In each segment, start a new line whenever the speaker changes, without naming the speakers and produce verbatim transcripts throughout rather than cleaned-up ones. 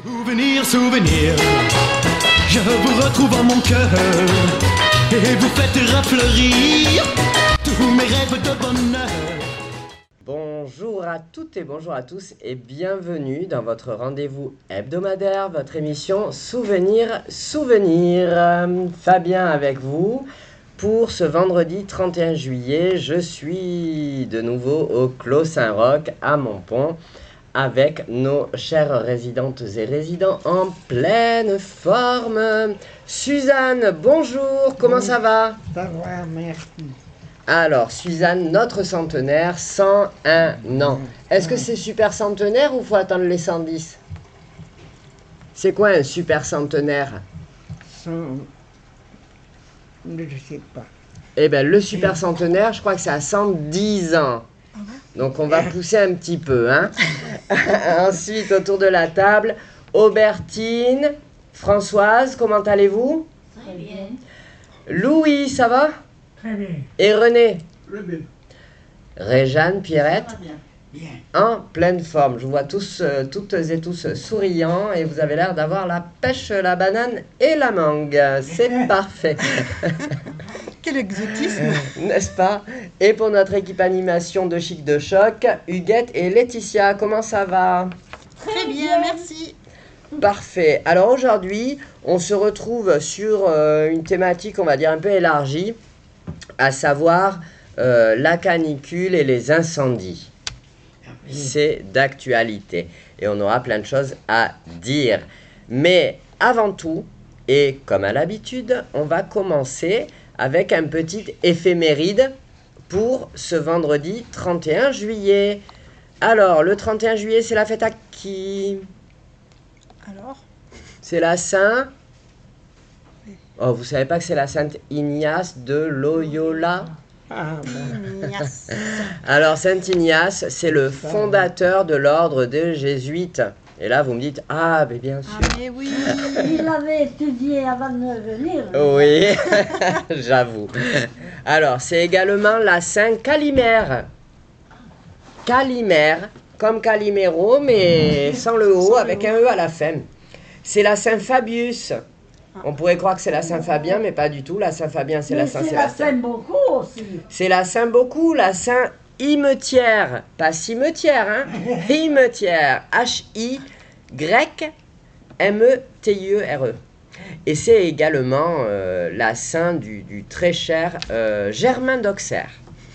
Souvenir, souvenir, je vous retrouve en mon cœur et vous faites rafleurir tous mes rêves de bonheur.
Bonjour à toutes et bonjour à tous et bienvenue dans votre rendez-vous hebdomadaire, votre émission Souvenir, Souvenir. Euh, Fabien avec vous pour ce vendredi trente et un juillet. Je suis de nouveau au Clos Saint-Roch à Montpont avec nos chères résidentes et résidents en pleine forme. Suzanne, bonjour, comment ça va?
Ça va, merci.
Alors, Suzanne, notre centenaire, cent un ans. Est-ce que c'est super centenaire ou faut attendre les cent dix? C'est quoi un super centenaire?
Sans... Je ne sais pas.
Eh bien, le super centenaire, je crois que c'est à cent dix ans. Donc, on va pousser un petit peu, hein. Ensuite, autour de la table, Aubertine, Françoise, comment allez-vous?
Très bien.
Louis, ça va?
Très bien.
Et René?
Très bien.
Réjeanne, Pierrette?
Ça va bien.
Bien.
En pleine forme. Je vous vois tous, euh, toutes et tous souriants et vous avez l'air d'avoir la pêche, la banane et la mangue. C'est parfait.
Quel exotisme!
N'est-ce pas? Et pour notre équipe animation de Chic de Choc, Huguette et Laetitia, comment ça va?
Très bien, merci.
Parfait. Alors aujourd'hui, on se retrouve sur euh, une thématique, on va dire, un peu élargie, à savoir euh, la canicule et les incendies. C'est d'actualité et on aura plein de choses à dire. Mais avant tout, et comme à l'habitude, on va commencer avec un petit éphéméride pour ce vendredi trente et un juillet. Alors, le trente et un juillet, c'est la fête à qui?
Alors?
C'est la Saint... Oh, vous savez pas que c'est la Sainte Ignace de Loyola?
Ah bon.
Ignace.
Alors, Saint Ignace, c'est le fondateur de l'ordre des Jésuites. Et là, vous me dites, ah, mais bien sûr.
Ah mais oui.
Il l'avait étudié avant de venir.
Oui, j'avoue. Alors, c'est également la Saint Calimère. Calimère, comme Calimero, mais sans le O, avec un E à la fin. C'est la Saint Fabius. On pourrait croire que c'est la Saint Fabien, mais pas du tout. La Saint Fabien, c'est la
Mais
Saint
c'est la
Sébastien.
scène beaucoup aussi.
C'est la Saint beaucoup, la Saint Hymetière. Pas cimetière, hein. Hymetière. H I grec M E T I E R E. Et c'est également euh, la Saint du, du très cher euh, Germain d'Auxerre.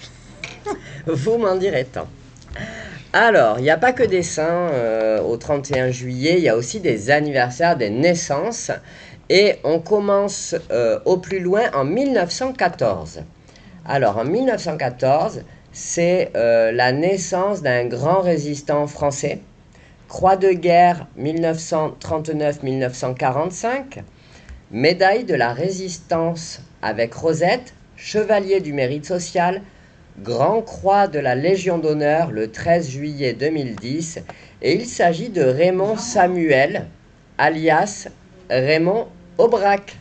Vous m'en direz tant. Alors, il n'y a pas que des saints euh, au trente et un juillet, il y a aussi des anniversaires, des naissances. Et on commence euh, au plus loin en mille neuf cent quatorze. Alors, en mille neuf cent quatorze, c'est euh, la naissance d'un grand résistant français. Croix de guerre mille neuf cent trente-neuf à mille neuf cent quarante-cinq. Médaille de la résistance avec Rosette. Chevalier du mérite social. Grand Croix de la Légion d'honneur le treize juillet deux mille dix. Et il s'agit de Raymond Samuel, alias Raymond Aubrac.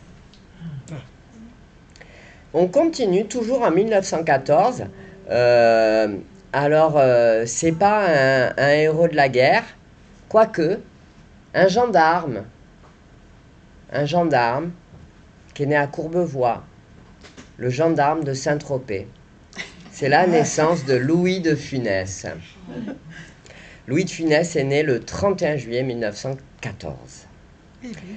On continue toujours en mille neuf cent quatorze. Euh, alors, euh, c'est pas un, un héros de la guerre, quoique, un gendarme. Un gendarme qui est né à Courbevoie, le gendarme de Saint-Tropez. C'est la naissance de Louis de Funès. Louis de Funès est né le trente et un juillet mille neuf cent quatorze.
Eh oui.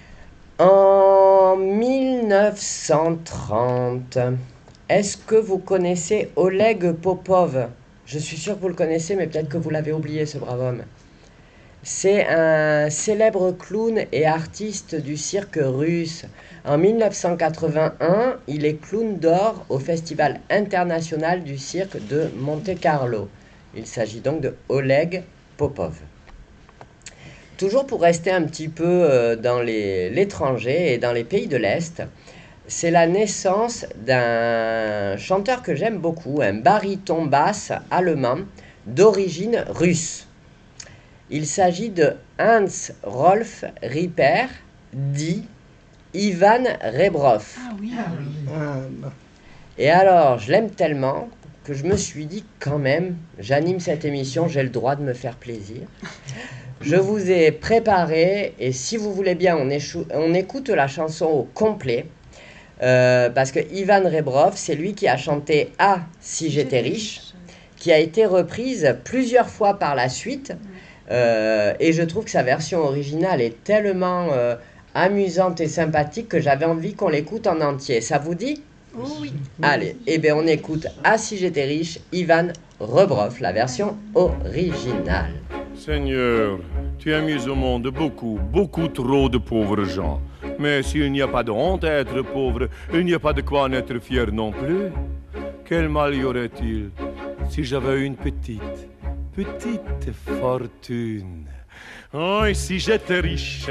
En mille neuf cent trente, est-ce que vous connaissez Oleg Popov? Je suis sûr que vous le connaissez, mais peut-être que vous l'avez oublié, ce brave homme. C'est un célèbre clown et artiste du cirque russe. En mille neuf cent quatre-vingt-un, il est clown d'or au Festival international du cirque de Monte-Carlo. Il s'agit donc de Oleg Popov. Toujours pour rester un petit peu euh, dans les- l'étranger et dans les pays de l'Est, c'est la naissance d'un chanteur que j'aime beaucoup, un baryton basse allemand d'origine russe. Il s'agit de Hans Rolf Ripper, dit Ivan Rebrov.
Ah oui.
Ah bon.
Et alors, je l'aime tellement que je me suis dit quand même, j'anime cette émission, j'ai le droit de me faire plaisir. Je vous ai préparé, et si vous voulez bien, on, échou- on écoute la chanson au complet. Euh, parce que Ivan Rebrov, c'est lui qui a chanté « Ah, si j'étais riche », qui a été reprise plusieurs fois par la suite. Euh, et je trouve que sa version originale est tellement euh, amusante et sympathique que j'avais envie qu'on l'écoute en entier. Ça vous dit ?
Oh oui.
Allez, eh bien on écoute « Ah, si j'étais riche », Ivan Rebrov, la version originale.
Seigneur, tu as mis au monde beaucoup, beaucoup trop de pauvres gens. Mais s'il n'y a pas de honte à être pauvre, il n'y a pas de quoi en être fier non plus. Quel mal y aurait-il si j'avais une petite, petite fortune? Oh, et si j'étais riche,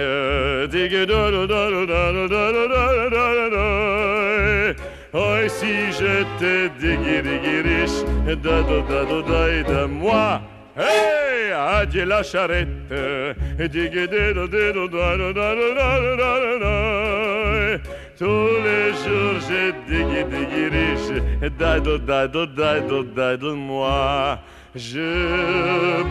oh, et si j'étais riche, de moi. Hey, adieu la charrette. Tous les jours j'ai digui digui riche. Dado dado dado dado moi. Je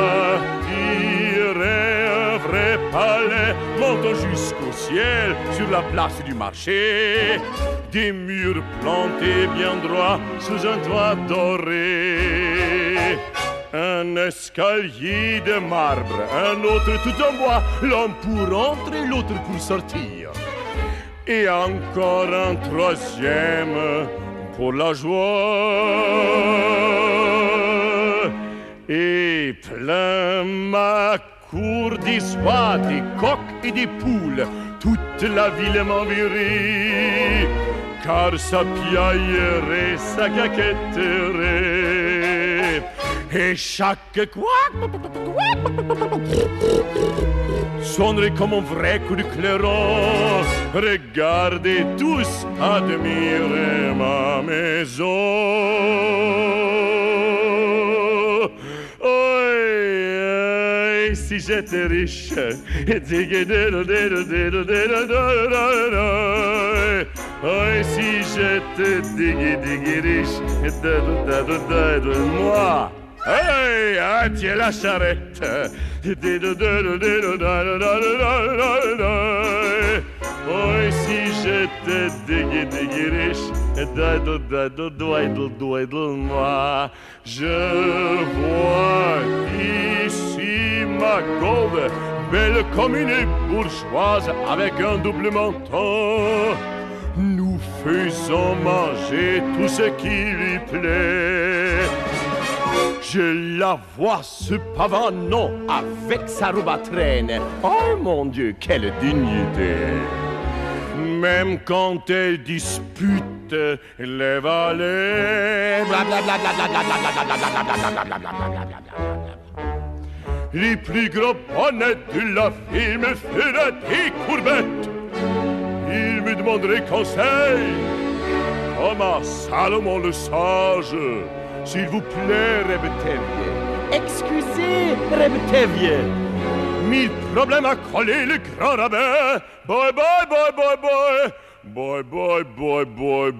bâtirai un vrai palais montant jusqu'au ciel sur la place du marché. Des murs plantés bien droits sous un toit doré. Un escalier de marbre, un autre tout en bois, l'un pour entrer, l'autre pour sortir. Et encore un troisième pour la joie. Et plein ma cour d'histoire, des coqs et des poules, toute la ville m'enverrait, car ça piaillerait, ça caquetterait. Et chaque couac sonnerait comme un vrai coup de clairon. Regardez tous, admirez ma maison. Oh, si j'étais riche, oh, si j'étais digui digui riche, moi. Hey, adieu la charrette. Oh, si j'étais digui digui riche, moi. Je vois ici ma Gauve, belle comme une bourgeoise avec un double menton. Nous faisons manger tout ce qui lui plaît. Je la vois se pavanant avec sa robe à traîne. Oh mon Dieu, quelle dignité! Même quand elle dispute les valets. Les plus gros bonnets de la ville me feraient des courbettes. Il me demanderait conseil, comme à Salomon le sage. S'il vous plaît, Rebetevie. Excusez, Rebetevie. Mille problèmes à coller le grand rabbin. Boy, boy, boy, boy, boy. Boy, boy, boy, boy,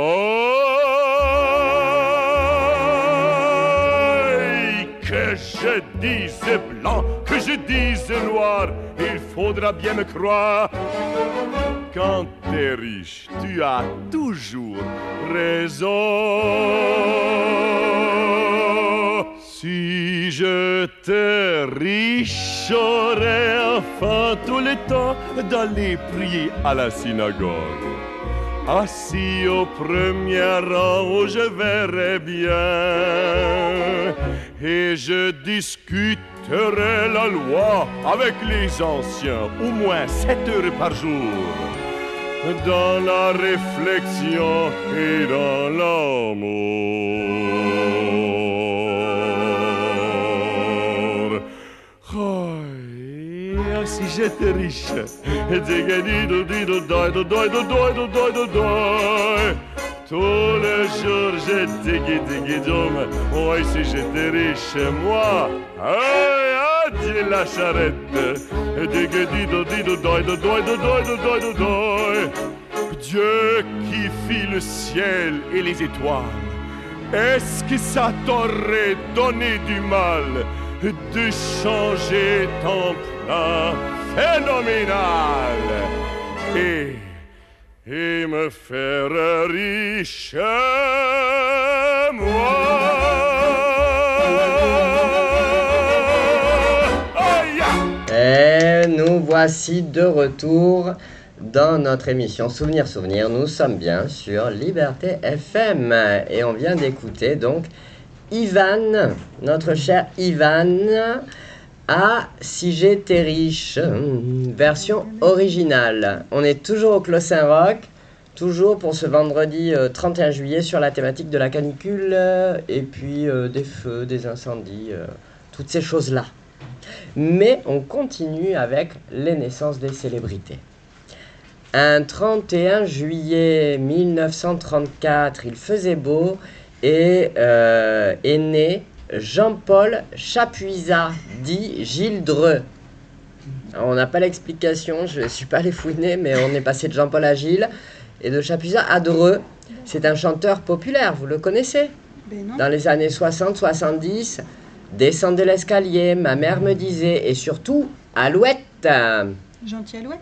boy. Que je dise blanc, que je dise noir, il faudra bien me croire. Quand t'es riche, tu as toujours raison. Si j'étais riche, j'aurais enfin tout le temps d'aller prier à la synagogue. Assis au premier rang où je verrais bien, et je discuterai la loi avec les anciens, au moins sept heures par jour. Dans la réflexion et dans l'amour. Oh, si j'étais riche, tous les jours je digui digui dum. Oh, si j'étais riche, moi, hey, adieu la charrette. Dieu qui fit le ciel et les étoiles est-ce que ça t'aurait donné du mal de changer ton plan phénoménal et, et me faire riche, moi? Oh yeah!
Et nous voici de retour dans notre émission Souvenir Souvenir. Nous sommes bien sur Liberté F M et on vient d'écouter donc Ivan, notre cher Ivan, à Si j'étais riche, version originale. On est toujours au Clos Saint-Roch, toujours pour ce vendredi euh, trente et un juillet sur la thématique de la canicule euh, et puis euh, des feux, des incendies, euh, toutes ces choses-là. Mais on continue avec les naissances des célébrités. Un trente et un juillet mille neuf cent trente-quatre, il faisait beau et euh, est né Jean-Paul Chapuisat, dit Gilles Dreux. Alors, on n'a pas l'explication, je ne suis pas allé fouiner, mais on est passé de Jean-Paul à Gilles et de Chapuisat à Dreux. C'est un chanteur populaire, vous le connaissez?
Ben non.
Dans les années soixante soixante-dix, Descendez l'escalier, ma mère me disait, et surtout Alouette.
Gentil Alouette.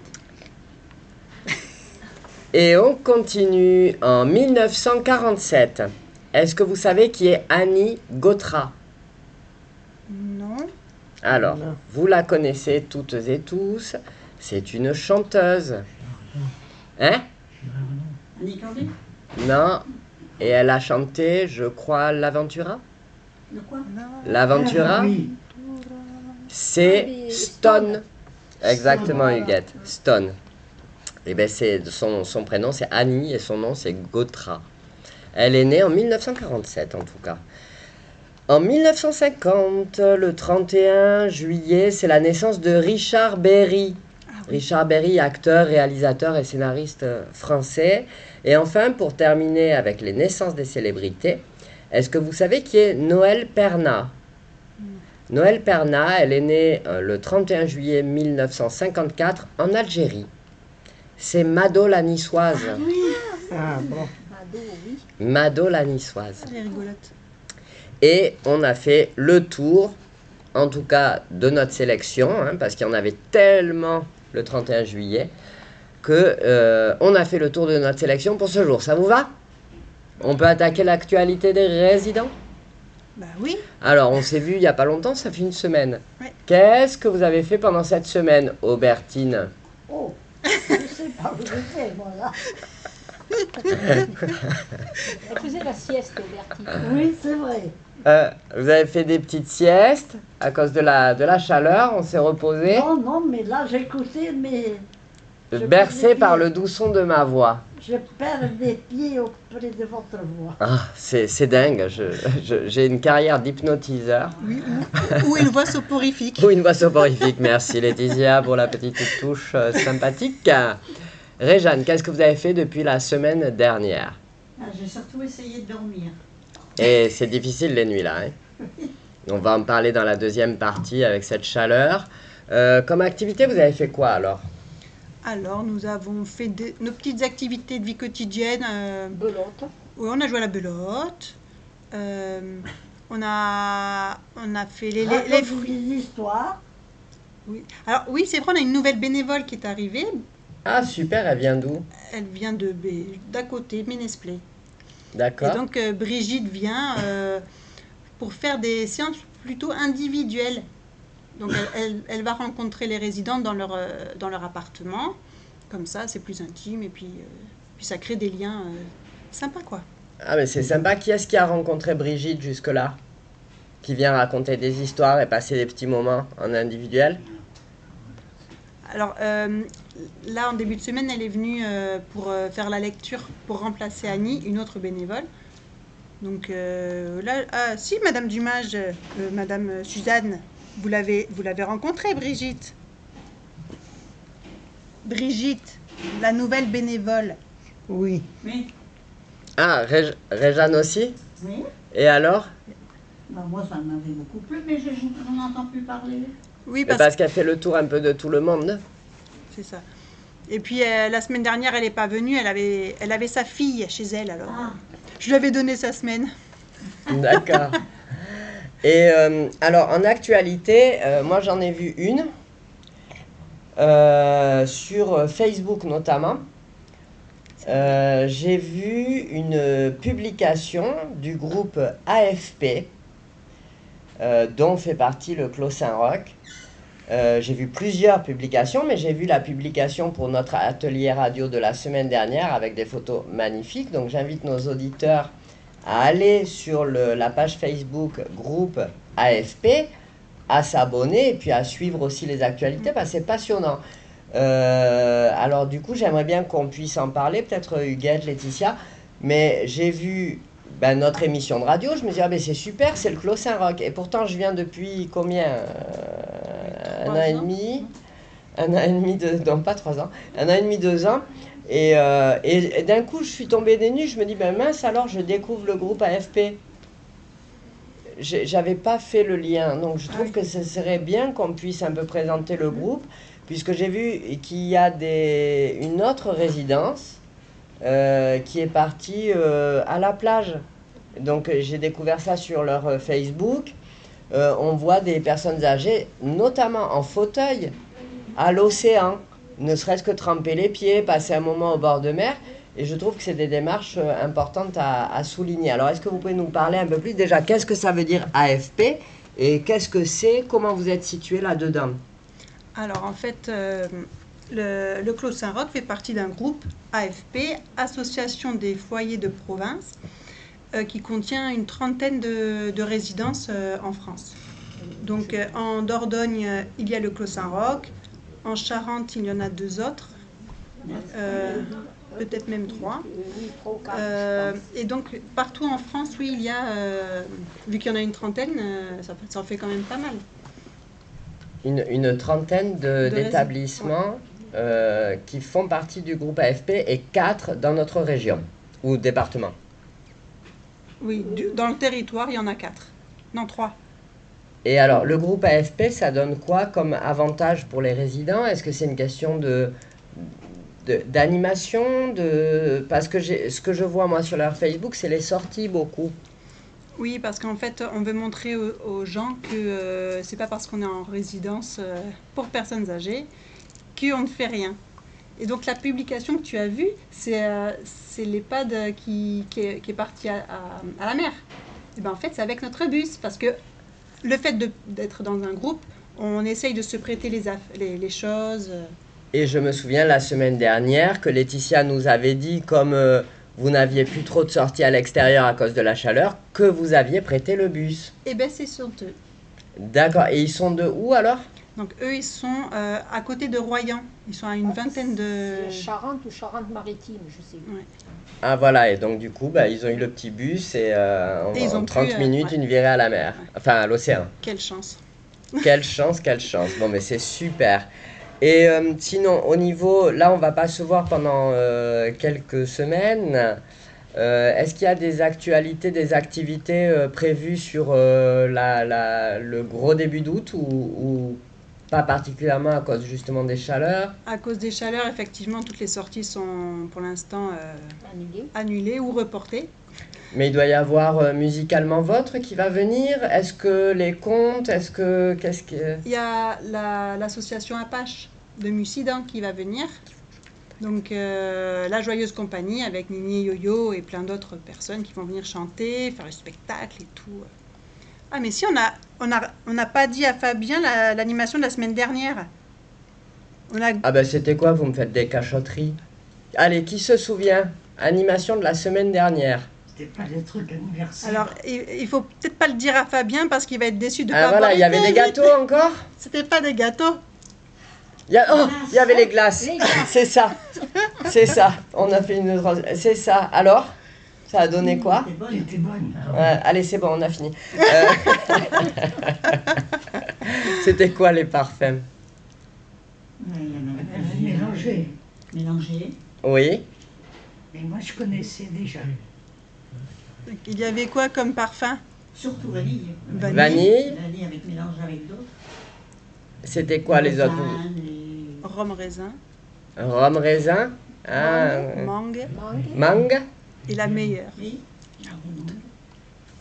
Et on continue en mille neuf cent quarante-sept. Est-ce que vous savez qui est Annie Gautra?
Non.
Alors,
Non.
vous la connaissez toutes et tous. C'est une chanteuse. Hein?
Annie Cordy?
Non. Et elle a chanté, je crois, l'Aventura.
De quoi?
L'Aventura,
Ah, oui.
c'est
Ah oui,
Stone. Exactement,
Stone, voilà.
Huguette. Stone. Et ben c'est son, son prénom, c'est Annie, et son nom, c'est Gautra. Elle est née en mille neuf cent quarante-sept, en tout cas. En mille neuf cent cinquante, le trente et un juillet, c'est la naissance de Richard Berry.
Ah oui.
Richard Berry, acteur, réalisateur et scénariste euh, français. Et enfin, pour terminer avec les naissances des célébrités, est-ce que vous savez qui est Noël Perna? Noël Perna, elle est née euh, le trente et un juillet mille neuf cent cinquante-quatre en Algérie. C'est Mado la niçoise.
Ah bon.
Mado, oui.
Mado la niçoise.
Elle est rigolote.
Et on a fait le tour, en tout cas de notre sélection, hein, parce qu'il y en avait tellement le trente et un juillet, que euh, on a fait le tour de notre sélection pour ce jour. Ça vous va? On peut attaquer l'actualité des résidents?
Bah oui.
Alors, on s'est vu il n'y a pas longtemps, ça fait une semaine.
Ouais.
Qu'est-ce que vous avez fait pendant cette semaine, Aubertine?
Oh, je sais pas où j'étais, moi, là.
Elle faisait la sieste, Bertie.
Oui, c'est vrai.
Euh, Vous avez fait des petites siestes à cause de la, de la chaleur, on s'est reposé,
Non, non, mais là, j'écoutais, mais je
bercé
faisais
par
pied.
le doux son de ma voix.
je perds des pieds auprès de votre voix.
Ah, c'est c'est dingue, je- je- j'ai une carrière d'hypnotiseur.
Oui, ou, ou une voix soporifique.
Ou une voix soporifique, merci Laetitia pour la petite touche euh, sympathique. Réjeanne, qu'est-ce que vous avez fait depuis la semaine dernière?
Ah, j'ai surtout essayé de dormir.
Et c'est difficile les nuits là. Hein. On va en parler dans la deuxième partie avec cette chaleur. Euh, comme activité, vous avez fait quoi alors?
Alors, nous avons fait des- nos petites activités de vie quotidienne. euh,
Belote.
oui, on a joué à la belote. euh, on, a, on a fait les, les, les
Raconte
fruits.
des histoires.
Oui. Alors, oui, c'est vrai, on a une nouvelle bénévole qui est arrivée.
Ah super, elle vient d'où?
Elle vient de B- d'à côté, Ménesplé. Et
D'accord.
donc, euh, Brigitte vient euh, pour faire des séances plutôt individuelles. Donc, elle, elle- elle va rencontrer les résidents dans leur, euh, dans leur appartement. Comme ça, c'est plus intime et puis, euh, puis ça crée des liens euh, sympas, quoi.
Ah mais c'est sympa, qui est-ce qui a rencontré Brigitte jusque-là? Qui vient raconter des histoires et passer des petits moments en individuel?
Alors, euh, là, en début de semaine, elle est venue euh, pour euh, faire la lecture pour remplacer Annie, une autre bénévole. Donc euh, là, ah, si, Madame Dumage, euh, Madame euh, Suzanne, vous l'avez, vous l'avez rencontrée, Brigitte. Brigitte, la nouvelle bénévole.
Oui.
Oui,
Ah, Rég- Réjeanne aussi?
oui.
Et alors?
Bah, moi, ça m'avait beaucoup plu, mais je je n'en entends plus parler.
Oui,
Mais
parce,
Parce qu'elle fait le tour un peu de tout le monde.
c'est ça. Et puis euh, la semaine dernière, elle n'est pas venue. Elle avait, elle avait sa fille chez elle, alors
Ah,
je lui avais donné sa semaine.
D'accord. Et euh, alors, en actualité, euh, moi j'en ai vu une, euh, sur Facebook notamment. Euh, j'ai vu une publication du groupe A F P, euh, dont fait partie le Clos Saint-Roch. Euh, j'ai vu plusieurs publications, mais j'ai vu la publication pour notre atelier radio de la semaine dernière avec des photos magnifiques. Donc j'invite nos auditeurs à aller sur le, la page Facebook groupe A F P, à s'abonner et puis à suivre aussi les actualités parce que c'est passionnant. Euh, alors du coup j'aimerais bien qu'on puisse en parler, peut-être Huguette, Laetitia, mais j'ai vu ben, notre émission de radio, je me dis ah ben c'est super, c'est le Clos Saint-Roch, et pourtant je viens depuis combien euh, un an et demi, un an et demi, de, non pas trois ans, un an et demi, deux ans, et, euh, et, et d'un coup je suis tombée des nues, je me dis ben mince alors je découvre le groupe A F P. J'avais pas fait le lien, donc je trouve que ce serait bien qu'on puisse un peu présenter le groupe, puisque j'ai vu qu'il y a des, une autre résidence euh, qui est partie euh, à la plage. Donc j'ai découvert ça sur leur euh, Facebook. Euh, on voit des personnes âgées, notamment en fauteuil, à l'océan, ne serait-ce que tremper les pieds, passer un moment au bord de mer. Et je trouve que c'est des démarches euh, importantes à, à souligner. Alors est-ce que vous pouvez nous parler un peu plus déjà, qu'est-ce que ça veut dire A F P et qu'est-ce que c'est, comment vous êtes situé là-dedans?
Alors en fait, euh, le, le Clos Saint-Roch fait partie d'un groupe A F P, Association des foyers de province, euh, qui contient une trentaine de, de résidences euh, en France. Donc euh, en Dordogne, euh, il y a le Clos Saint-Roch, en Charente, il y en a deux autres, euh, peut-être même trois. Euh, et donc partout en France, oui, il y a, euh, vu qu'il y en a une trentaine, euh, ça, ça en fait quand même pas mal.
Une, une trentaine de,
De
d'établissements
ouais.
euh, qui font partie du groupe A F P et quatre dans notre région ou département.
Oui, du, dans le territoire, il y en a quatre. Non, trois.
Et alors, le groupe A F P, ça donne quoi comme avantage pour les résidents? Est-ce que c'est une question de, de, d'animation de... Parce que j'ai, ce que je vois, moi, sur leur Facebook, c'est les sorties, beaucoup.
Oui, parce qu'en fait, on veut montrer aux, aux gens que euh, c'est pas parce qu'on est en résidence euh, pour personnes âgées qu'on ne fait rien. Et donc, la publication que tu as vue, c'est, euh, c'est l'EHPAD qui, qui, est, qui est parti à, à, à la mer. Et ben, en fait, c'est avec notre bus, parce que le fait de, d'être dans un groupe, on essaye de se prêter les, aff- les, les choses.
Et je me souviens la semaine dernière que Laetitia nous avait dit, comme euh, vous n'aviez plus trop de sorties à l'extérieur à cause de la chaleur, que vous aviez prêté le bus.
Et bien, c'est sur eux.
D'accord. Et ils sont de où alors?
Donc, eux, ils sont euh, à côté de Royan. Ils sont à une vingtaine de...
Charente ou Charente-Maritime, je sais.
Ouais.
Ah voilà, et donc du coup, bah, ils ont eu le petit bus et, euh, en,
Et ils ont
en trente
pu, euh,
minutes,
ouais.
une virée à la mer,
Ouais.
enfin à l'océan.
Quelle chance.
Quelle chance, quelle chance. Bon, mais c'est super. Et euh, sinon, au niveau, là, on va pas se voir pendant euh, quelques semaines. Euh, est-ce qu'il y a des actualités, des activités euh, prévues sur euh, la, la, le gros début d'août ou, ou pas particulièrement à cause justement des chaleurs?
À cause des chaleurs, effectivement, toutes les sorties sont pour l'instant euh,
Annulé.
annulées ou reportées.
Mais il doit y avoir euh, musicalement votre qui va venir. Est-ce que les contes, est-ce que qu'est-ce que
Il y a la- l'association Apache de Mussidan qui va venir. Donc euh, la Joyeuse Compagnie avec Nini et Yo-Yo et plein d'autres personnes qui vont venir chanter, faire le spectacle et tout. Ah mais si, on a on a on n'a pas dit à Fabien la- l'animation de la semaine dernière. On a
Ah ben c'était quoi? Vous me faites des cachotteries. Allez, qui se souvient? Animation de la semaine dernière.
C'était pas des trucs anniversaires.
alors il, il faut peut-être pas le dire à Fabien parce qu'il va être déçu de
Ah
pas
voilà,
avoir
il y avait
été
des
invité.
gâteaux encore?
C'était pas des gâteaux.
Il y a... Oh, il y avait les glaces.
Les glaces.
C'est ça. C'est ça. On a fait une... C'est ça. Alors? Ça a donné quoi?
Elle était bonne, elle était bonne.
Ouais, allez, c'est bon, on a fini. Euh, C'était quoi les parfums?
Mais il y en avait
Euh,
plusieurs.
Mélangé.
Mélangé.
Oui.
Mais moi, je connaissais déjà.
Il y avait quoi comme parfum?
Surtout vanille.
Vanille.
Vanille.
Vanille avec mélangé avec d'autres.
C'était quoi les autres?
Raisin, les-
Rhum raisin,
Rhum raisin. Ah,
mangue
Mangue.
mangue.
et la meilleure.
Oui. Ah, bon.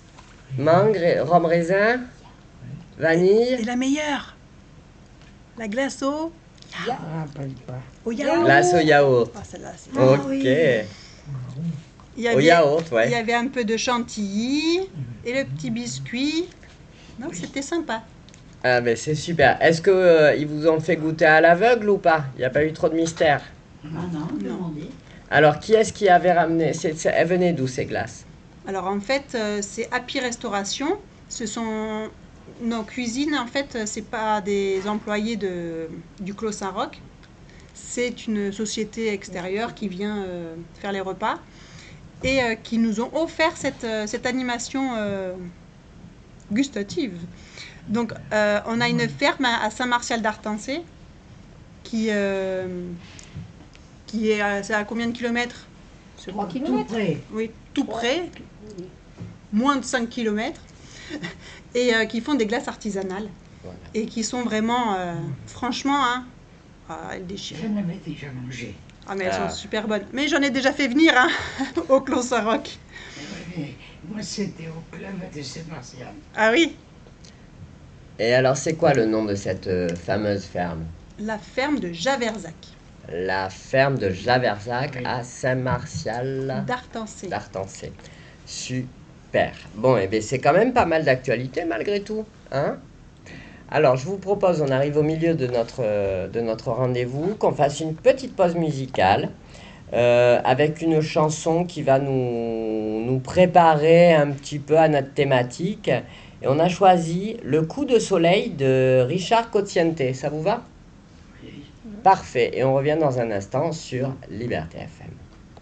Mangue, rhum raisin, vanille,
Et la meilleure, la glace au,
Je me rappelle pas.
au yaourt.
glace au yaourt.
Ah, celle-là, c'est-
Ah
Ok.
oui.
Il y
Au
avait,
yaourt,
il y
ouais.
avait un peu de chantilly et le petit biscuit. Non, c'était sympa.
Ah ben c'est super. Est-ce que euh, ils vous ont fait goûter à l'aveugle ou pas? Il n'y a pas eu trop de mystère.
Ah non, demandez.
Alors qui est-ce qui avait ramené c'est, c'est- Elles venaient d'où ces glaces?
Alors en fait, euh, c'est Happy Restauration. Ce sont nos cuisines. En fait, euh, c'est pas des employés de, du Clos Saint-Roch. C'est une société extérieure qui vient euh, faire les repas et euh, qui nous ont offert cette, euh, cette animation euh, gustative. Donc, euh, on a une ferme à, à Saint-Martial d'Artancé qui, euh, qui est à, c'est à combien de kilomètres? C'est
Trois
quoi?
Tout
kilomètres.
près.
Oui, tout près, moins de cinq kilomètres, et euh, qui font des glaces artisanales.
Voilà.
Et qui sont vraiment, euh, franchement, hein, ah, elles déchirent.
Je l'avais déjà mangé.
Ah, mais elles
Ah.
sont super bonnes. Mais j'en ai déjà fait venir hein, au Clos Saint-Roch.
Mais moi, c'était au club de Saint-Martial.
Ah oui,
Et alors c'est quoi le nom de cette euh, fameuse ferme?
la ferme de Javersac,
La ferme de Javersac
Oui.
à Saint-Martial
d'Artancé.
d'Artancé. Super. Bon, et bien c'est quand même pas mal d'actualité malgré tout, hein? Alors je vous propose, on arrive au milieu de notre, euh, de notre rendez-vous, qu'on fasse une petite pause musicale euh, avec une chanson qui va nous, nous préparer un petit peu à notre thématique. Et on a choisi Le coup de soleil de Richard Cocciante. Ça vous va?
Oui.
Parfait. Et on revient dans un instant sur Liberté F M.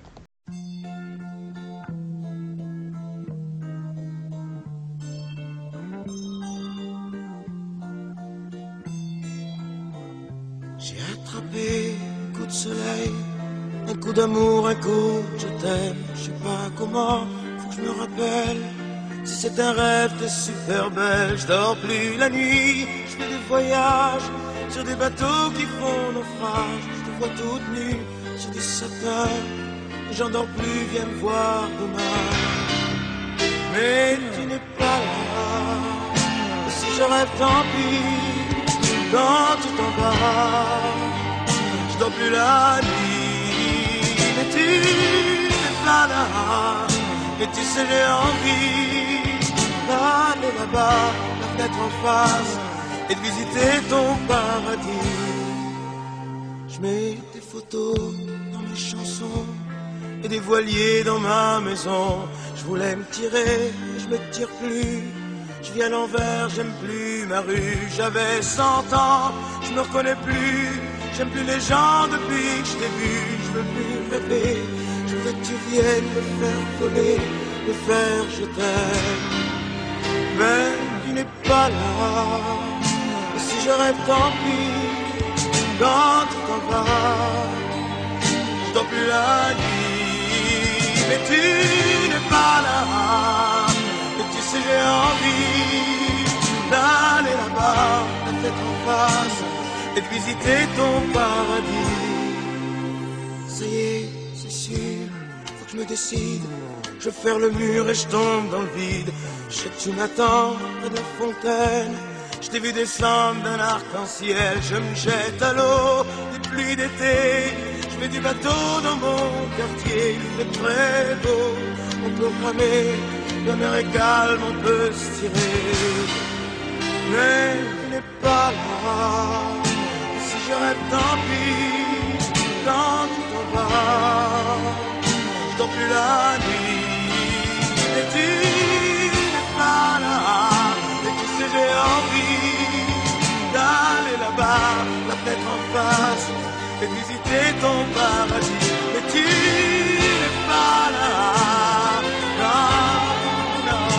J'ai attrapé un coup de soleil, un coup d'amour, un coup de je t'aime. Je sais pas comment, faut que je me rappelle. Si c'est un rêve, t'es super belle. Je dors plus la nuit, je fais des voyages sur des bateaux qui font naufrage. Je te vois toute nue sur des satins. J'en dors plus, viens me voir demain. Mais tu n'es pas là. Et si je rêve, tant pis. Quand tu t'en vas, je dors plus la nuit. Mais tu n'es pas là. Et tu sais, j'ai envie d'aller là-bas, la fenêtre en face, et de visiter ton paradis. Je mets des photos dans mes chansons et des voiliers dans ma maison. Je voulais me tirer, mais je me tire plus. Je vis à l'envers, j'aime plus ma rue. J'avais cent ans, je me reconnais plus. J'aime plus les gens depuis que je t'ai vu. Je veux plus rêver, je voudrais que tu viennes me faire voler, me faire je t'aime. Mais tu n'es pas là. Et si je rêve, tant pis. Quand tu t'en vas, je dors plus la nuit. Mais tu n'es pas là. Et tu sais, j'ai envie d'aller là-bas, la tête en face, et de visiter ton paradis. Ça y est, c'est sûr, faut que je me décide. Je ferme le mur et je tombe dans le vide. Je sais que tu m'attends près de la fontaine. Je t'ai vu descendre d'un arc-en-ciel. Je me jette à l'eau des pluies d'été. Je fais du bateau dans mon quartier. Il fait très beau, on peut ramer. La mer est calme, on peut se tirer. Mais tu n'es pas là. Et si je rêve, tant pis. Quand tu t'en vas, je dors plus la nuit. Et tu n'es pas là. Et tu sais, j'ai envie d'aller là-bas, la fenêtre en face, et de visiter ton paradis. Et tu n'es pas là. Non, non.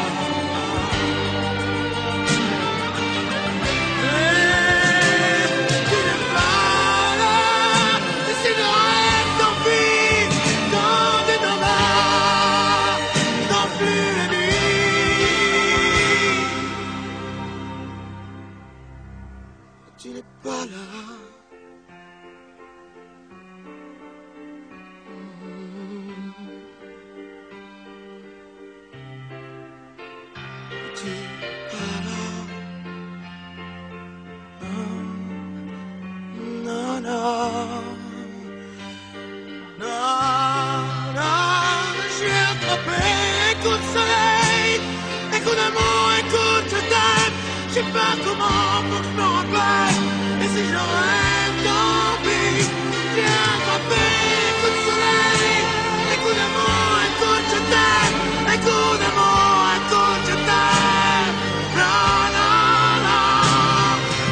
Et tu n'es pas là. Et si je rêve, tant pis. Quand tu t'en vas, je dors plus la nuit. Tu n'es pas là. n'es-tu pas là? Non, non, non, non, j'ai attrapé un coup de soleil, un coup d'amour, un coup de je t'aime. Je sais pas comment, faut que je me rappelle. Et si je rêve, tant pis. J'ai attrapé un coup de soleil, un coup d'amour, un coup de je t'aime. Un coup d'amour, un coup de je t'aime. Non, non, non,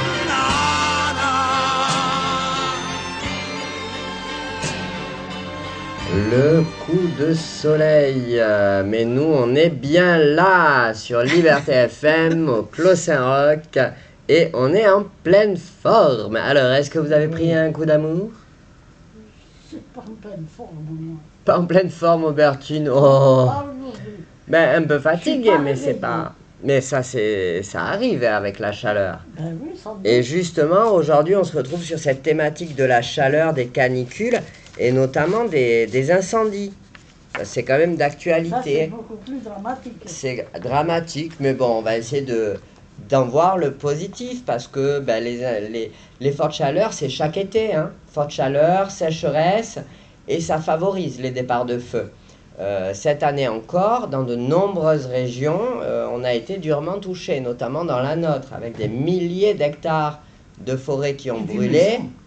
non, non.
Le coup de soleil. Euh, mais nous, on est bien là sur Liberté F M au Clos Saint-Roch et on est en pleine forme. Alors, est-ce que vous avez pris un coup d'amour?
C'est pas en pleine forme, moi.
Pas en pleine forme, Aubertine. Oh.
Ah, aujourd'hui.
Ben, un peu fatigué,
pas
mais c'est
réveillée.
pas. Mais ça, c'est, ça arrive avec la chaleur.
Ben oui, ça me
Et justement, aujourd'hui, on se retrouve sur cette thématique de la chaleur, des canicules et notamment des, des incendies. C'est quand même
ça, c'est
d'actualité.
beaucoup plus dramatique.
C'est dramatique, mais bon, on va essayer de, d'en voir le positif parce que ben, les, les, les fortes chaleurs, c'est chaque été. Hein. Forte chaleur, sécheresse, et ça favorise les départs de feu. Euh, cette année encore, dans de nombreuses régions, euh, on a été durement touchés, notamment dans la nôtre, avec des milliers d'hectares de forêts qui ont
Et des
brûlé,
maisons.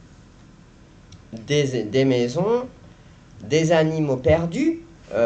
des, des maisons, des animaux perdus.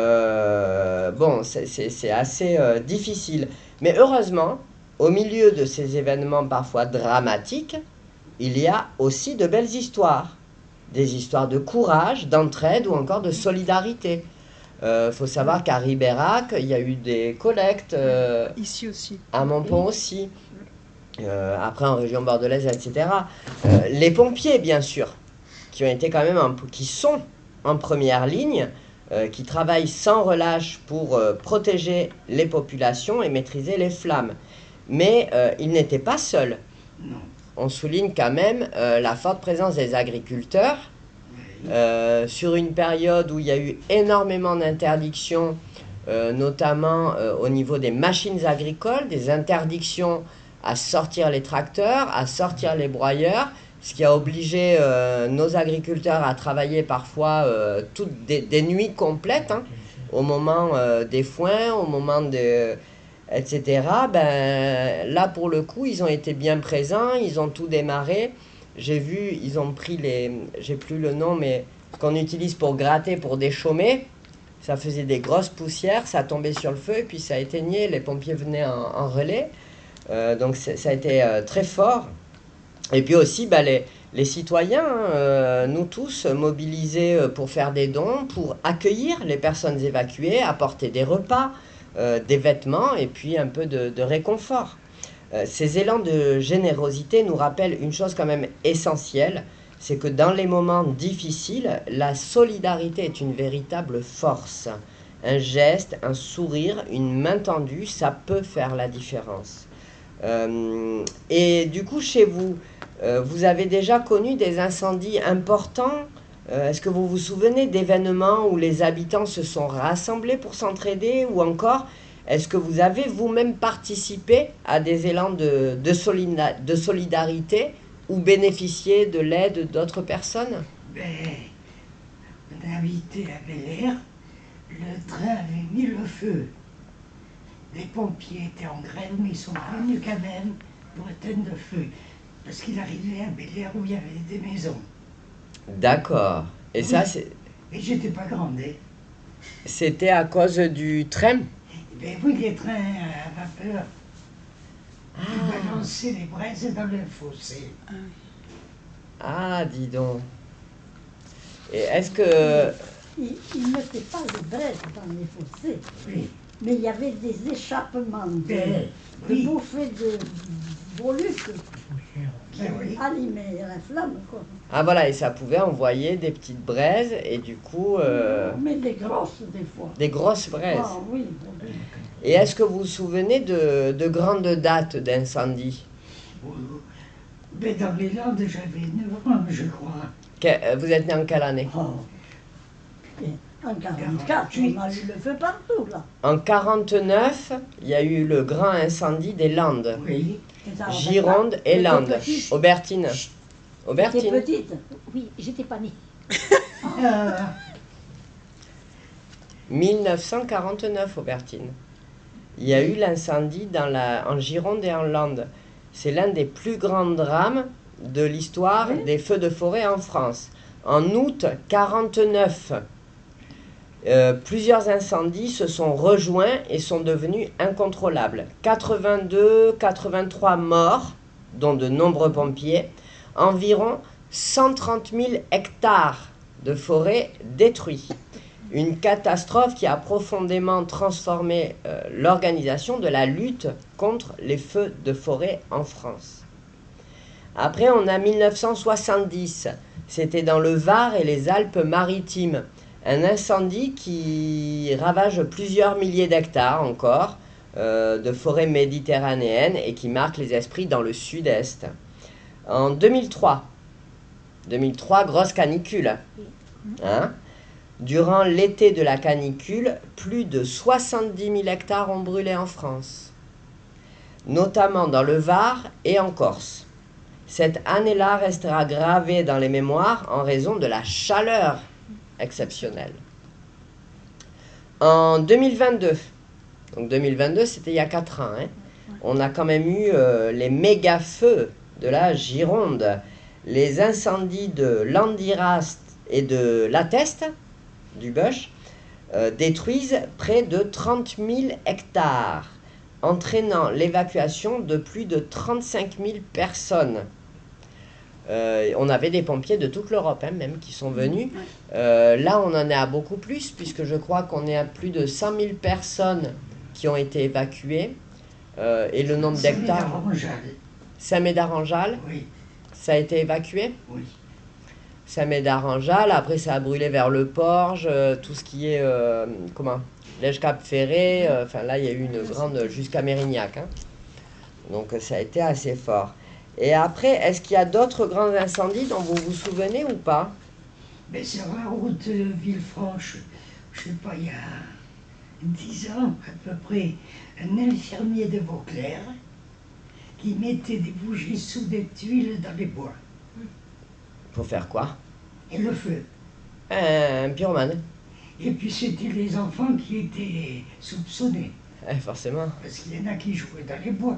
Euh, bon, c'est, c'est, c'est assez euh, difficile. Mais heureusement, au milieu de ces événements parfois dramatiques, il y a aussi de belles histoires. Des histoires de courage, d'entraide ou encore de solidarité. Il euh, faut savoir qu'à Ribérac, il y a eu des collectes, euh,
Ici aussi.
à Montpont aussi, euh, après en région bordelaise, et cetera. Euh, les pompiers, bien sûr, qui ont été quand même, en, qui sont en première ligne, euh, qui travaillent sans relâche pour euh, protéger les populations et maîtriser les flammes. Mais euh, ils n'étaient pas seuls.
Non.
On souligne quand même euh, la forte présence des agriculteurs. Euh, sur une période où il y a eu énormément d'interdictions, euh, notamment euh, au niveau des machines agricoles, des interdictions à sortir les tracteurs, à sortir les broyeurs, ce qui a obligé euh, nos agriculteurs à travailler parfois euh, toutes des, des nuits complètes, hein, au moment euh, des foins, au moment de... et cetera. Ben, là, pour le coup, ils ont été bien présents, ils ont tout démarré. J'ai vu, ils ont pris les, j'ai plus le nom, mais ce qu'on utilise pour gratter, pour déchaumer, ça faisait des grosses poussières, ça tombait sur le feu et puis ça éteignait, les pompiers venaient en, en relais, euh, donc ça a été euh, très fort. Et puis aussi, bah, les, les citoyens, hein, euh, nous tous, mobilisés pour faire des dons, pour accueillir les personnes évacuées, apporter des repas, euh, des vêtements et puis un peu de, de réconfort. Ces élans de générosité nous rappellent une chose quand même essentielle, c'est que dans les moments difficiles, la solidarité est une véritable force. Un geste, un sourire, une main tendue, ça peut faire la différence. Euh, et du coup, chez vous, euh, vous avez déjà connu des incendies importants? euh, Est-ce que vous vous souvenez d'événements où les habitants se sont rassemblés pour s'entraider ou encore... Est-ce que vous avez vous-même participé à des élans de, de, solida- de solidarité ou bénéficié de l'aide d'autres personnes?
Ben, on a habité à Bel-Air, le train avait mis le feu. Les pompiers étaient en grève, mais ils sont venus quand même pour éteindre le feu. Parce qu'il arrivait à Bel-Air où il y avait des maisons.
D'accord. Et
Oui.
ça, c'est-
Et j'étais pas grande, hein.
c'était à cause du train?
Ben oui, les trains à vapeur.
Ah.
Ils balançaient les braises dans le fossé.
Ah, dis donc. Et est-ce que...
Ils ne mettaient pas les braises dans les fossés,
Oui.
mais il y avait des échappements de,
Ben,
de
oui.
bouffées de volutes qui
Ben oui.
allumaient la flamme, quoi.
Ah voilà, et ça pouvait envoyer des petites braises et du coup... euh,
Mais des grosses, des fois.
des grosses braises.
Ah oui, oui.
Et est-ce que vous vous souvenez de, de grandes dates d'incendie?
Ben dans les Landes, j'avais neuf ans, je crois.
Que- Vous êtes né en quelle année?
Oh. Et En quarante-quatre, on a eu le feu partout, là.
En quarante-neuf, il y a eu le grand incendie des Landes.
Oui.
Et ça,
Gironde et
J'étais
Landes.
petite.
Aubertine.
J'étais
Aubertine.
petite.
Oui, j'étais pas née.
Euh,
mille neuf cent quarante-neuf, Aubertine. Il y a eu l'incendie dans la, en Gironde et en Landes. C'est l'un des plus grands drames de l'histoire
Oui.
des feux de forêt en France. En août quarante-neuf, euh, plusieurs incendies se sont rejoints et sont devenus incontrôlables. quatre-vingt-deux, quatre-vingt-trois morts, dont de nombreux pompiers, environ cent trente mille hectares de forêt détruits. Une catastrophe qui a profondément transformé euh, l'organisation de la lutte contre les feux de forêt en France. Après, on a mille neuf cent soixante-dix. C'était dans le Var et les Alpes-Maritimes. Un incendie qui ravage plusieurs milliers d'hectares encore euh, de forêt méditerranéenne et qui marque les esprits dans le sud-est. En deux mille trois, deux mille trois, grosse canicule. Hein? Durant l'été de la canicule, plus de soixante-dix mille hectares ont brûlé en France, notamment dans le Var et en Corse. Cette année-là restera gravée dans les mémoires en raison de la chaleur exceptionnelle. En deux mille vingt-deux, donc deux mille vingt-deux c'était il y a quatre ans, hein, on a quand même eu euh, les méga-feux de la Gironde, les incendies de Landiras et de Lateste, du Bush, euh, détruisent près de trente mille hectares, entraînant l'évacuation de plus de trente-cinq mille personnes. Euh, on avait des pompiers de toute l'Europe, hein, même, qui sont venus. Euh, là, on en est à beaucoup plus, puisque je crois qu'on est à plus de cent mille personnes qui ont été évacuées. Euh, et le nombre d'hectares...
Saint-Médard-en-Jalles.
Saint-Médard-en-Jalles,
Oui,
ça a été évacué.
oui.
Saint-Médard-en-Jalles, après ça a brûlé vers le Porge, euh, tout ce qui est, euh, comment, Lège-Cap-Ferré, euh, enfin là il y a eu une grande, jusqu'à Mérignac, hein. Donc ça a été assez fort. Et après, est-ce qu'il y a d'autres grands incendies dont vous vous souvenez ou pas?
Mais sur la route de Villefranche, je sais pas, il y a dix ans à peu près, un infirmier de Vauclair qui mettait des bougies sous des tuiles dans les bois.
Pour faire quoi?
Et le feu.
Un pyromane.
Et puis c'était les enfants qui étaient soupçonnés,
Eh, forcément.
parce qu'il y en a qui jouaient dans les bois.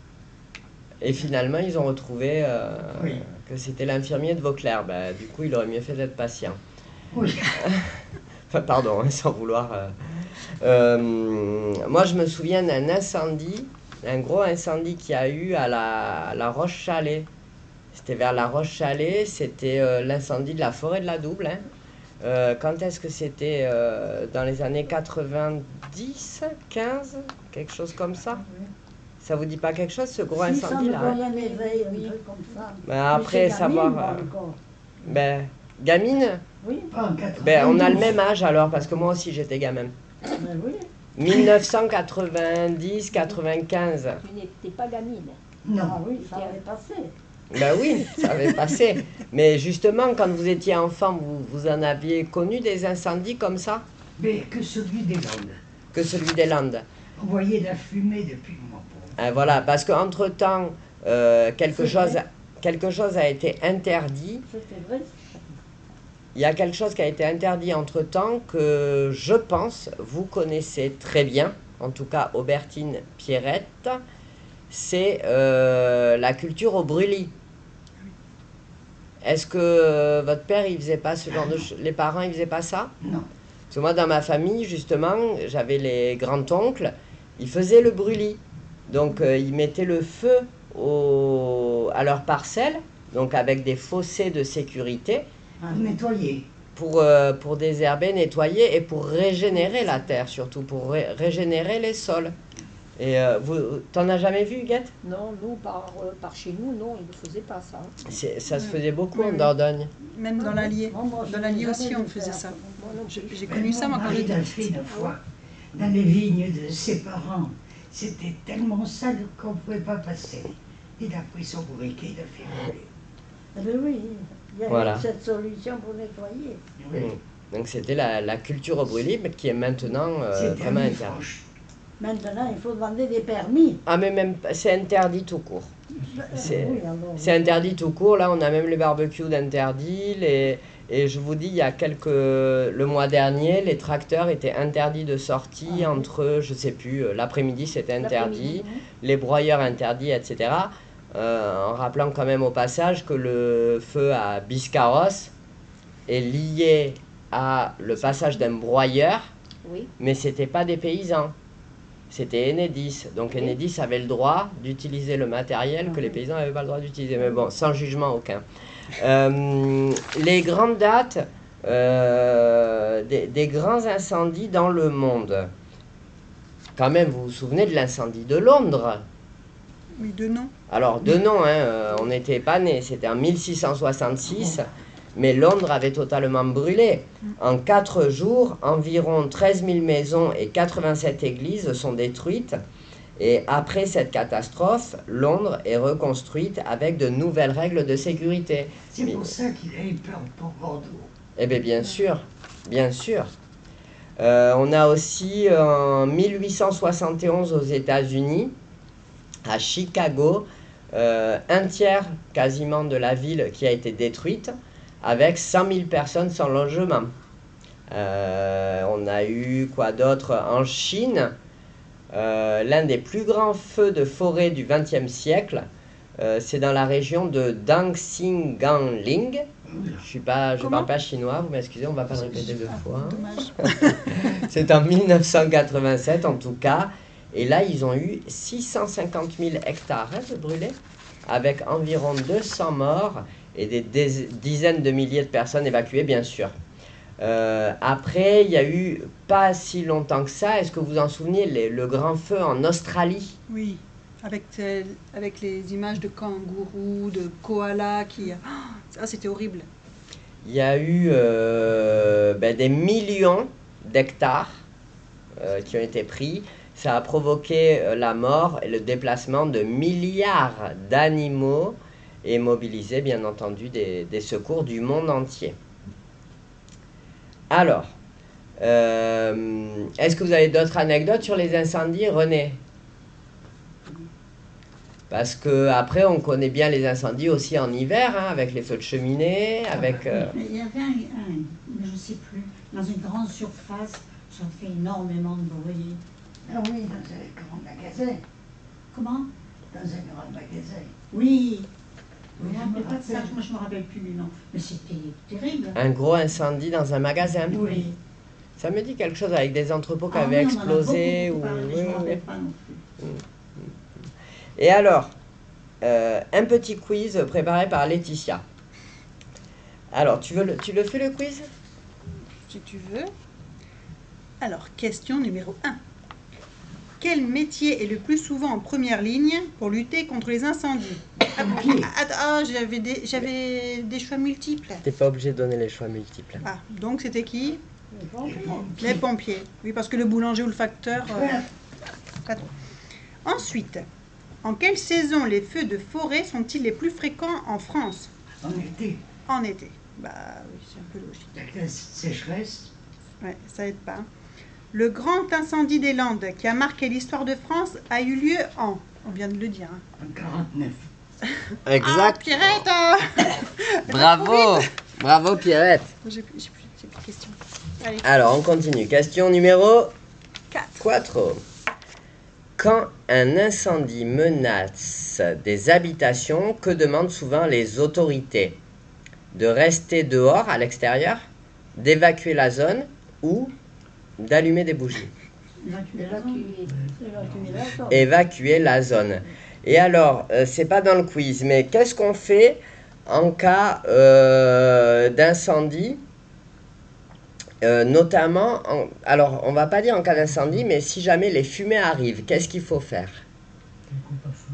Et finalement, ils ont retrouvé euh,
Oui.
que c'était l'infirmier de Vauclair. Bah, du coup, il aurait mieux fait d'être patient.
Oui.
Enfin, pardon, hein, sans vouloir... euh. Euh, moi, je me souviens d'un incendie, un gros incendie qu'il y a eu à la, à la Roche-Chalais. C'était vers la Roche-Chalais, c'était euh, l'incendie de la forêt de la Double. Hein. Euh, quand est-ce que c'était euh, dans les années quatre-vingt-dix, quinze, quelque chose comme ça? Ça vous dit pas quelque chose, ce gros incendie-là? Hein?
un éveil, un truc comme ça.
Ben, après,
Mais c'est
savoir...
gamine,
euh,
moi, encore.
ben, gamine?
Oui,
Pas en quatre-vingt-douze.
Ben, on a le même âge alors, parce que moi aussi j'étais gamin.
ben oui.
mille neuf cent quatre-vingt-dix quatre-vingt-quinze.
Tu n'étais pas gamine.
Ah
Non,
oui, ça avait passé.
Ben oui, ça avait passé. Mais justement, quand vous étiez enfant, vous, vous en aviez connu des incendies comme ça?
mais que celui des Landes.
Que celui des Landes.
On voyait la fumée depuis mon pauvre.
Ah, voilà, parce qu'entre-temps, euh, quelque,
C'est
chose,
vrai.
quelque chose a été interdit.
C'était vrai.
Il y a quelque chose qui a été interdit entre-temps que je pense vous connaissez très bien, en tout cas Aubertine Pierrette, c'est euh, la culture au brûlis. Est-ce que euh, votre père, il faisait pas ce genre de choses? Les parents, ils faisaient pas ça?
Non,
Parce que moi, dans ma famille, justement, j'avais les grands-oncles, ils faisaient le brûlis. Donc, euh, ils mettaient le feu au... à leur parcelle, donc avec des fossés de sécurité,
pour nettoyer.
pour, euh, pour désherber, nettoyer et pour régénérer la terre, surtout pour ré- régénérer les sols. Et euh, vous, t'en as jamais vu, Guette?
Non, nous, par, euh, par chez nous, non, ils ne faisaient pas ça.
C'est- Ça se faisait beaucoup
Oui,
en
oui.
Dordogne.
Même dans l'Allier.
Moi, moi, je
Dans
l'ai
l'Allier
jamais
aussi,
vu
on faisait
faire.
ça.
Moi non
J'ai
plus.
j'ai
Ben,
connu ça, moi,
mon
quand
mari
j'étais
l'a
petite.
fait une fois, dans les vignes de ses parents. C'était tellement sale qu'on ne pouvait pas passer. Il a pris son briquet, il a fait brûler.
Eh ben oui, il y avait
Voilà.
cette solution pour nettoyer.
Oui.
Donc c'était la, la culture au brûlis, mais qui est maintenant euh,
C'est
vraiment
interdit,
interdite.
franche.
Maintenant, il faut demander des permis.
Ah mais même, pas- c'est interdit tout court. C'est
Oui, alors,
c'est interdit tout court. Là, on a même les barbecues d'interdit. Les... Et je vous dis, il y a quelques... Le mois dernier, les tracteurs étaient interdits de sortie
Ah oui.
entre, je sais plus, euh, l'après-midi c'était interdit,
l'après-midi, hein.
les broyeurs interdits, et cetera. Euh, en rappelant quand même au passage que le feu à Biscarrosse est lié à le passage d'un broyeur,
Oui.
mais c'était pas des paysans. C'était Enedis. Donc
Oui.
Enedis avait le droit d'utiliser le matériel que les paysans n'avaient pas le droit d'utiliser. Mais bon, sans jugement aucun. Euh, les grandes dates euh, des, des grands incendies dans le monde. Quand même, vous vous souvenez de l'incendie de Londres?
Oui, de nom.
Alors, de nom, hein, euh, on n'était pas nés. C'était en mille six cent soixante-six. Mais Londres avait totalement brûlé. En quatre jours, environ treize mille maisons et quatre-vingt-sept églises sont détruites. Et après cette catastrophe, Londres est reconstruite avec de nouvelles règles de sécurité.
C'est pour ça qu'il a eu peur pour Bordeaux.
Eh bien, bien sûr, bien sûr. Euh, on a aussi en mille huit cent soixante et onze aux États-Unis, à Chicago, euh, un tiers quasiment de la ville qui a été détruite, avec cent mille personnes sans logement. Euh, on a eu quoi d'autre en Chine, euh, l'un des plus grands feux de forêt du vingtième siècle. Euh, c'est dans la région de Dangxingangling. Je suis pas, je
Comment
parle pas chinois, vous m'excusez, on va pas le répéter deux fois.
Dommage.
C'est en mille neuf cent quatre-vingt-sept en tout cas. Et là, ils ont eu six cent cinquante mille hectares hein, de brûlés, avec environ deux cents morts et des, des dizaines de milliers de personnes évacuées, bien sûr. Euh, après, il y a eu pas si longtemps que ça, est-ce que vous vous en souvenez, les- le grand feu en Australie?
Oui, avec, euh, avec les images de kangourous, de koalas qui... Ah, ça, c'était horrible.
Il y a eu euh, ben, des millions d'hectares euh, qui ont été pris. Ça a provoqué euh, la mort et le déplacement de milliards d'animaux et mobilisé, bien entendu, des, des secours du monde entier. Alors, euh, est-ce que vous avez d'autres anecdotes sur les incendies, René? Parce que après, on connaît bien les incendies aussi en hiver, hein, avec les feux de cheminée, avec... euh,
Mais il y avait un, un, mais je ne sais plus, dans une grande surface, ça fait énormément de bruit.
Ah oui, dans un grand magasin.
Comment?
Dans un grand magasin.
Oui.
Oui,
Moi,
je me
mais pas de ça,
rappelle.
moi je me rappelle plus du nom. Mais c'était terrible.
un gros incendie dans un magasin.
Oui.
Ça me dit quelque chose avec des entrepôts qui
Ah
avaient
oui, on en a
explosé.
beaucoup,
Ou...
beaucoup parlé, mais je
oui,
ne me
oui.
rappelle pas non plus.
Et alors, euh, un petit quiz préparé par Laetitia. Alors, tu, veux le, tu le fais le quiz?
Si tu veux. Alors, question numéro un. Quel métier est le plus souvent en première ligne pour lutter contre les incendies? Ah, bon,
Pompier.
ah, ah, j'avais des, j'avais des choix multiples.
T'es pas obligé de donner les choix multiples.
Ah, donc c'était qui?
Les pompiers.
Les pompiers. Oui, parce que le boulanger ou le facteur... euh, pas trop. Ensuite, en quelle saison les feux de forêt sont-ils les plus fréquents en France?
En été,
En été. Bah oui, c'est un peu logique.
avec la sécheresse,
Ouais, ça aide pas. Le grand incendie des Landes qui a marqué l'histoire de France a eu lieu en... On vient de le dire. Hein.
en quarante-neuf.
Ah, Pierrette hein
Bravo. Bravo, Pierrette.
J'ai plus, j'ai plus, j'ai plus de questions. Allez,
Alors, on continue. Question numéro
quatre.
quatre. Quand un incendie menace des habitations, que demandent souvent les autorités? De rester dehors, à l'extérieur, d'évacuer la zone ou d'allumer des bougies?
Évacuer la zone.
Évacuer la zone.
Évacuer la zone. Et alors, euh, c'est pas dans le quiz, mais qu'est-ce qu'on fait en cas euh, d'incendie? Euh, notamment, en- alors on va pas dire en cas d'incendie, mais si jamais les fumées arrivent, qu'est-ce qu'il faut faire?
Un coupe-feu.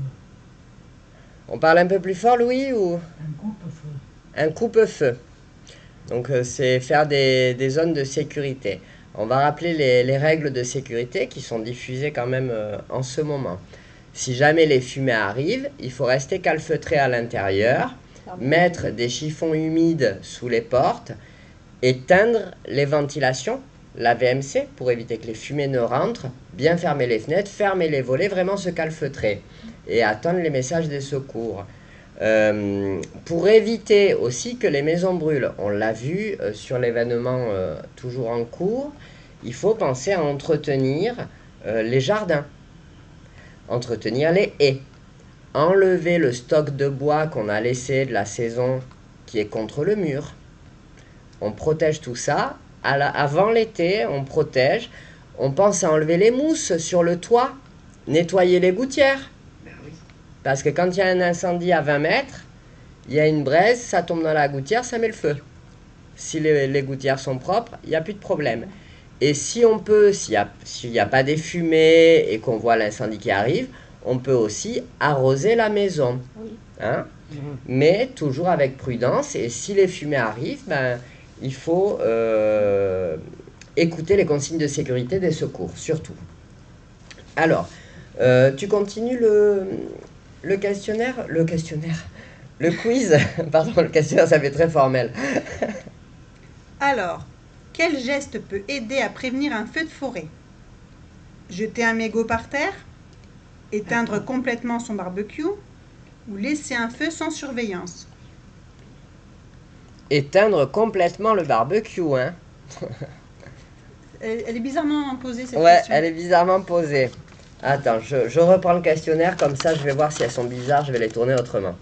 On parle un peu plus fort, Louis, ou
Un coupe-feu.
un coupe-feu? Donc euh, c'est faire des, des zones de sécurité. On va rappeler les, les règles de sécurité qui sont diffusées quand même euh, en ce moment. Si jamais les fumées arrivent, il faut rester calfeutré à l'intérieur, mettre des chiffons humides sous les portes éteindre les ventilations, la V M C, pour éviter que les fumées ne rentrent, bien fermer les fenêtres, fermer les volets, vraiment se calfeutrer et attendre les messages des secours. Euh, pour éviter aussi que les maisons brûlent, on l'a vu euh, sur l'événement euh, toujours en cours, il faut penser à entretenir euh, les jardins, entretenir les haies, enlever le stock de bois qu'on a laissé de la saison qui est contre le mur. On protège tout ça. À la, avant l'été, on protège. On pense à enlever les mousses sur le toit, nettoyer les gouttières. Parce que quand il y a un incendie à vingt mètres, il y a une braise, ça tombe dans la gouttière, ça met le feu. Si les, les gouttières sont propres, il n'y a plus de problème. Et si on peut, s'il n'y a, s'il n'y a pas des fumées et qu'on voit l'incendie qui arrive, on peut aussi arroser la maison.
Oui.
Hein? Mmh. Mais toujours avec prudence. Et si les fumées arrivent, ben, il faut euh, écouter les consignes de sécurité des secours, surtout. Alors, euh, tu continues le... Le questionnaire, le questionnaire, le quiz, pardon, le questionnaire, ça fait très formel.
Alors, quel geste peut aider à prévenir un feu de forêt? Jeter un mégot par terre? Éteindre complètement son barbecue? Ou laisser un feu sans surveillance?
Éteindre complètement le barbecue, hein.
elle, elle est bizarrement posée, cette
ouais,
question.
Ouais, elle est bizarrement posée. Attends, je, je reprends le questionnaire, comme ça je vais voir si elles sont bizarres, je vais les tourner autrement.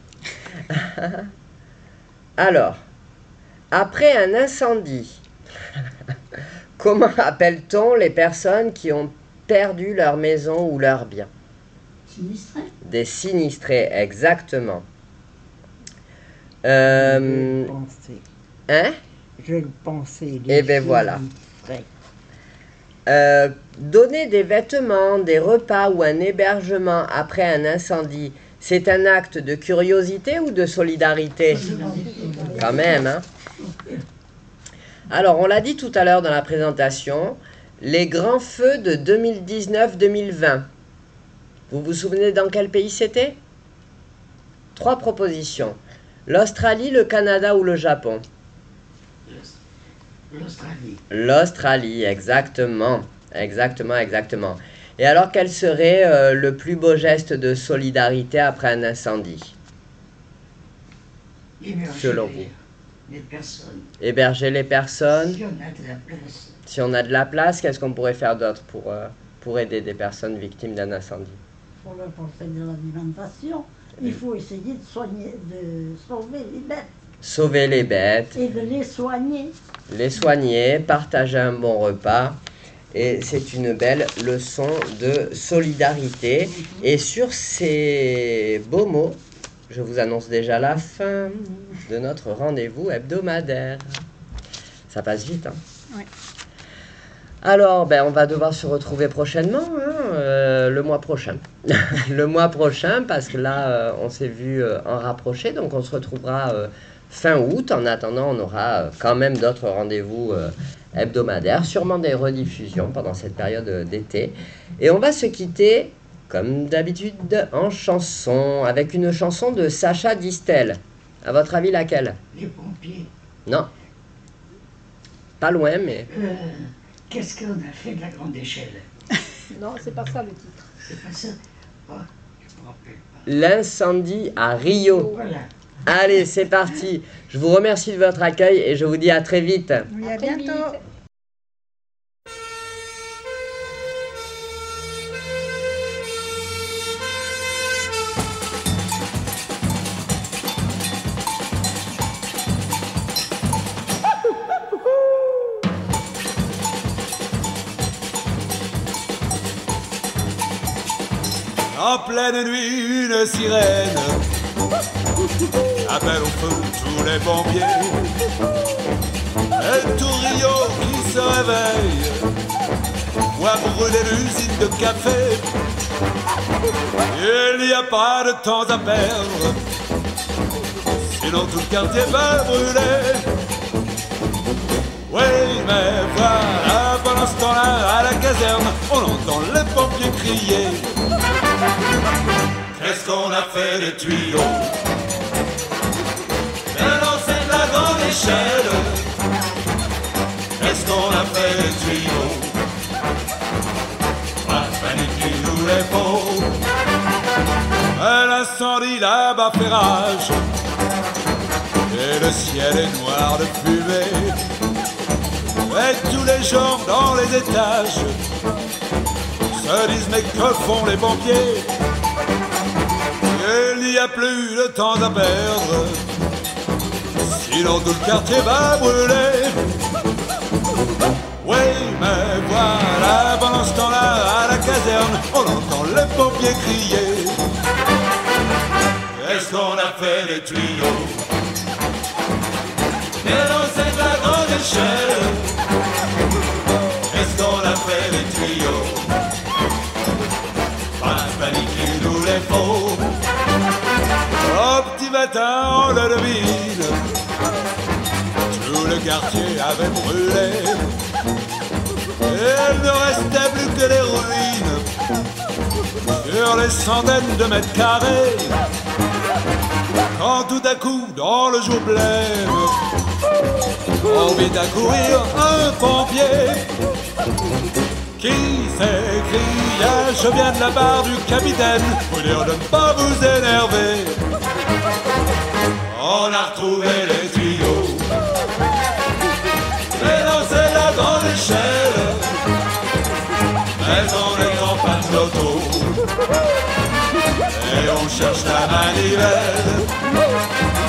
Alors, après un incendie, comment appelle-t-on les personnes qui ont perdu leur maison ou leur bien?
Sinistrés.
Des sinistrés, exactement. Euh,
Je le pensais.
Hein?
Je le pensais.
Eh bien voilà. Euh, donner des vêtements, des repas ou un hébergement après un incendie, c'est un acte de curiosité ou de solidarité? Quand même, hein? Alors, on l'a dit tout à l'heure dans la présentation, les grands feux de deux mille dix-neuf deux mille vingt. Vous vous souvenez dans quel pays c'était? Trois propositions. L'Australie, le Canada ou le Japon?
L'Australie.
L'Australie, exactement. Exactement, exactement. Et alors, quel serait euh, le plus beau geste de solidarité après un incendie?
Héberger
Selon
les,
vous.
les personnes.
Héberger les personnes.
Si on a de la place.
Si on a de la place, qu'est-ce qu'on pourrait faire d'autre pour, euh, pour aider des personnes victimes d'un incendie?
Pour leur apporter de l'alimentation, il faut essayer de soigner, de sauver les bêtes.
Sauver les bêtes.
Et de les soigner.
Les soigner, partager un bon repas. Et c'est une belle leçon de solidarité. Et sur ces beaux mots, je vous annonce déjà la fin de notre rendez-vous hebdomadaire. Ça passe vite, hein?
Oui.
Alors, ben, on va devoir se retrouver prochainement, hein, euh, le mois prochain. Le mois prochain, parce que là, euh, on s'est vu euh, en rapproché, donc on se retrouvera euh, fin août. En attendant, on aura euh, quand même d'autres rendez-vous euh, hebdomadaires, sûrement des rediffusions pendant cette période euh, d'été. Et on va se quitter, comme d'habitude, en chanson, avec une chanson de Sacha Distel. À votre avis, laquelle?
Les pompiers.
Non. Pas loin, mais...
Euh, Qu'est-ce qu'on a fait de la grande échelle?
Non, c'est pas ça le titre.
C'est pas ça? Oh, je me rappelle pas.
L'incendie à Rio.
Voilà.
Allez, c'est parti. Je vous remercie de votre accueil et je vous dis à très vite.
Oui, à
très
bientôt.
vite.
En pleine nuit, une sirène appelle au feu tous les pompiers. Et tout Rio qui se réveille voit brûler l'usine de café. Il n'y a pas de temps à perdre, sinon tout le quartier va brûler. Oui, mais voilà, pendant ce temps-là, à la caserne, on entend les pompiers crier. Qu'est-ce qu'on a fait des tuyaux? Mais non, c'est de la grande échelle. l'incendie là-bas fait rage. Et le ciel est noir de fumée. Et tous les gens dans les étages se disent mais que font les pompiers? Il n'y a plus de temps à perdre, sinon tout le quartier va brûler. Oui, mais voilà, pendant ce temps-là, à la caserne, on entend les pompiers crier. Qu'est-ce qu'on a fait les tuyaux? Et dans cette la grande échelle, qu'est-ce qu'on a fait les tuyaux? Pas de panique, il nous les faut. Au petit matin, on le devine, tout le quartier avait brûlé. Et il ne restait plus que les ruines sur les centaines de mètres carrés. Quand tout à coup, dans le jour blême, on vit accourir un pompier qui s'écria: je viens de la part du capitaine pour dire de ne pas vous énerver. On a retrouvé les tuyaux, et non c'est la grande échelle, mais on est en panne d'auto, et on cherche la manivelle.